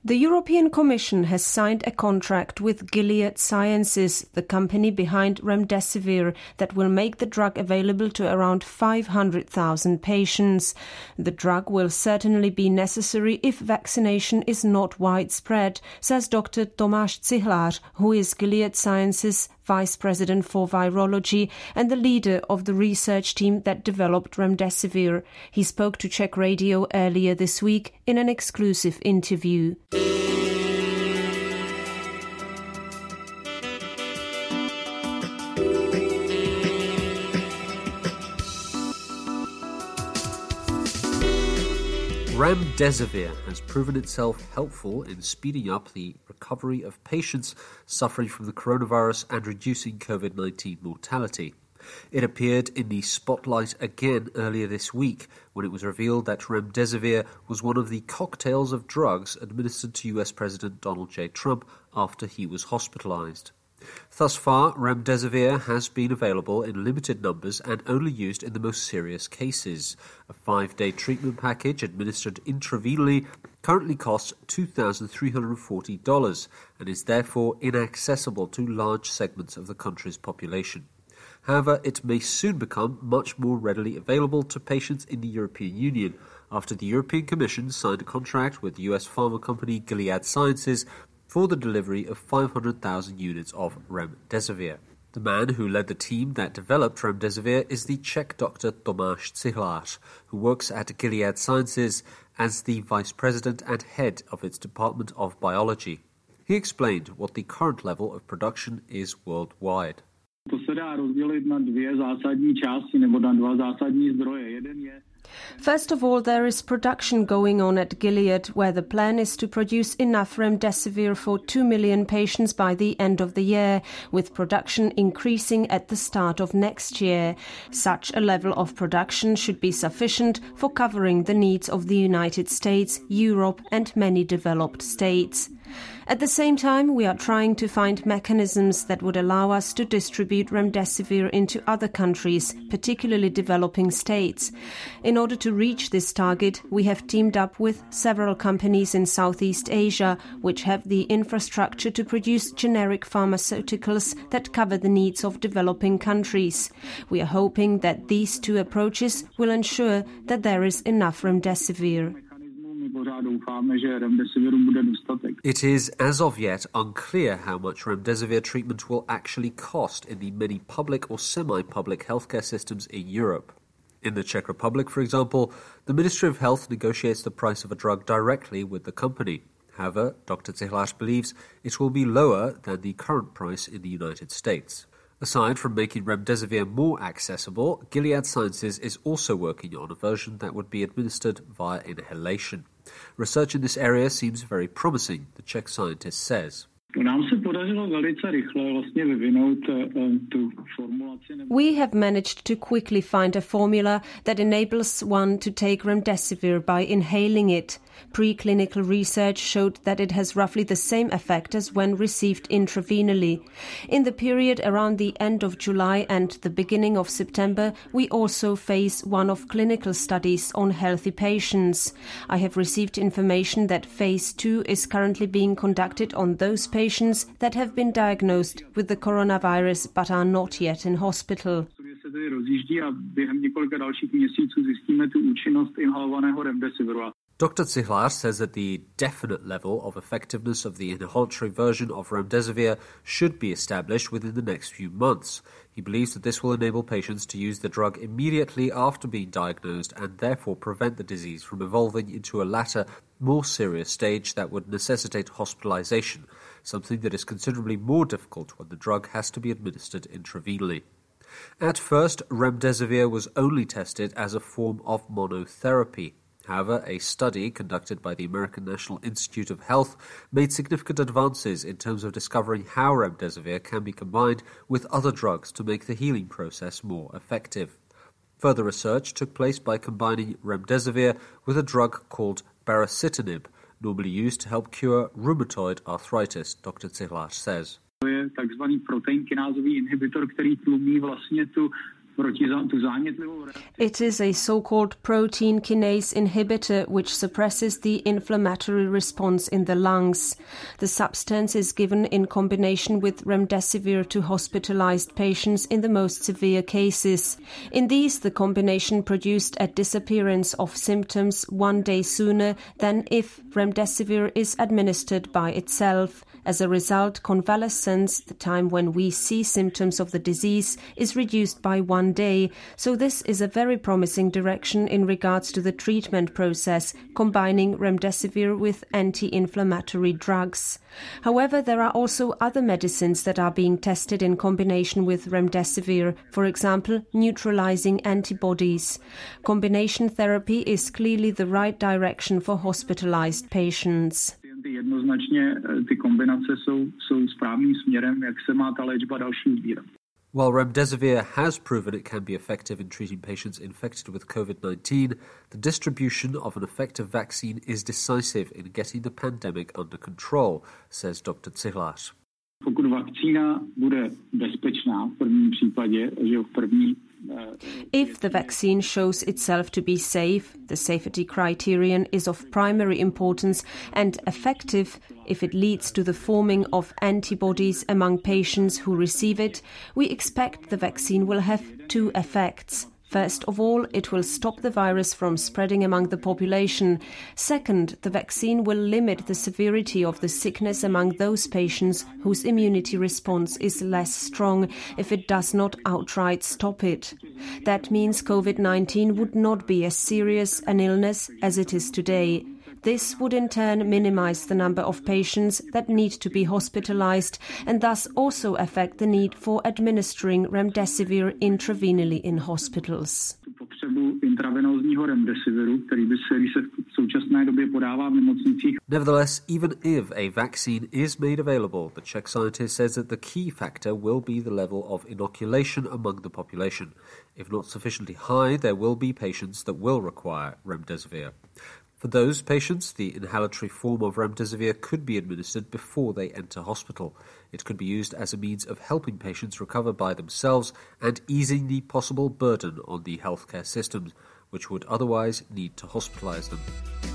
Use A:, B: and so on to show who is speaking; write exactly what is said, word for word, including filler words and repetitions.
A: The European Commission has signed a contract with Gilead Sciences, the company behind remdesivir, that will make the drug available to around five hundred thousand patients. The drug will certainly be necessary if vaccination is not widespread, says Doctor Tomáš Cihlář, who is Gilead Sciences Vice President for Virology and the leader of the research team that developed remdesivir. He spoke to Czech Radio earlier this week in an exclusive interview.
B: Remdesivir has proven itself helpful in speeding up the recovery of patients suffering from the coronavirus and reducing COVID nineteen mortality. It appeared in the spotlight again earlier this week when it was revealed that remdesivir was one of the cocktails of drugs administered to U S President Donald J. Trump after he was hospitalized. Thus far, remdesivir has been available in limited numbers and only used in the most serious cases. A five-day treatment package administered intravenously currently costs two thousand three hundred forty dollars and is therefore inaccessible to large segments of the country's population. However, it may soon become much more readily available to patients in the European Union after the European Commission signed a contract with U S pharma company Gilead Sciences for the delivery of five hundred thousand units of remdesivir. The man who led the team that developed remdesivir is the Czech doctor Tomáš Cihlář, who works at Gilead Sciences as the vice president and head of its Department of Biology. He explained what the current level of production is worldwide.
C: To se dá rozdělit na dvě zásadní části nebo na dva zásadní zdroje. Jeden je
A: First of all, there is production going on at Gilead, where the plan is to produce enough remdesivir for two million patients by the end of the year, with production increasing at the start of next year. Such a level of production should be sufficient for covering the needs of the United States, Europe and many developed states. At the same time, we are trying to find mechanisms that would allow us to distribute remdesivir into other countries, particularly developing states. In order to reach this target, we have teamed up with several companies in Southeast Asia, which have the infrastructure to produce generic pharmaceuticals that cover the needs of developing countries. We are hoping that these two approaches will ensure that there is enough remdesivir.
B: It is, as of yet, unclear how much remdesivir treatment will actually cost in the many public or semi-public healthcare systems in Europe. In the Czech Republic, for example, the Ministry of Health negotiates the price of a drug directly with the company. However, Doctor Cihlář believes it will be lower than the current price in the United States. Aside from making remdesivir more accessible, Gilead Sciences is also working on a version that would be administered via inhalation. Research in this area seems very promising, the Czech scientist says.
A: We have managed to quickly find a formula that enables one to take remdesivir by inhaling it. Preclinical research showed that it has roughly the same effect as when received intravenously. In the period around the end of July and the beginning of September, we also phase one of clinical studies on healthy patients. I have received information that phase two is currently being conducted on those patients that have been diagnosed with the coronavirus but are not yet in hospital.
B: Doctor Cihlář says that the definite level of effectiveness of the inhalatory version of remdesivir should be established within the next few months. He believes that this will enable patients to use the drug immediately after being diagnosed and therefore prevent the disease from evolving into a latter, more serious stage that would necessitate hospitalization, something that is considerably more difficult when the drug has to be administered intravenously. At first, remdesivir was only tested as a form of monotherapy. However, a study conducted by the American National Institute of Health made significant advances in terms of discovering how remdesivir can be combined with other drugs to make the healing process more effective. Further research took place by combining remdesivir with a drug called baricitinib, normally used to help cure rheumatoid arthritis, Doctor Cihlář says.
C: To je takzvaný protein kinázový inhibitor, který tlumí vlastně tu
A: It is a so-called protein kinase inhibitor which suppresses the inflammatory response in the lungs. The substance is given in combination with remdesivir to hospitalized patients in the most severe cases. In these, the combination produced a disappearance of symptoms one day sooner than if remdesivir is administered by itself. As a result, convalescence, the time when we see symptoms of the disease, is reduced by one day. So this is a very promising direction in regards to the treatment process, combining remdesivir with anti-inflammatory drugs. However, there are also other medicines that are being tested in combination with remdesivir, for example, neutralizing antibodies. Combination therapy is clearly the right direction for hospitalized patients.
C: Jednoznačně ty kombinace jsou, jsou správným směrem, jak se má ta léčba další ubírat.
B: While remdesivir has proven it can be effective in treating patients infected with covid nineteen, the distribution of an effective vaccine is decisive in getting the pandemic under control, says Doctor Cihlář.
C: Pokud vakcína bude bezpečná v prvním případě, že v první
A: If the vaccine shows itself to be safe, the safety criterion is of primary importance, and effective if it leads to the forming of antibodies among patients who receive it, we expect the vaccine will have two effects. First of all, it will stop the virus from spreading among the population. Second, the vaccine will limit the severity of the sickness among those patients whose immunity response is less strong if it does not outright stop it. That means covid nineteen would not be as serious an illness as it is today. This would in turn minimize the number of patients that need to be hospitalized and thus also affect the need for administering remdesivir intravenously in hospitals.
B: Nevertheless, even if a vaccine is made available, the Czech scientist says that the key factor will be the level of inoculation among the population. If not sufficiently high, there will be patients that will require remdesivir. For those patients, the inhalatory form of remdesivir could be administered before they enter hospital. It could be used as a means of helping patients recover by themselves and easing the possible burden on the healthcare systems, which would otherwise need to hospitalize them.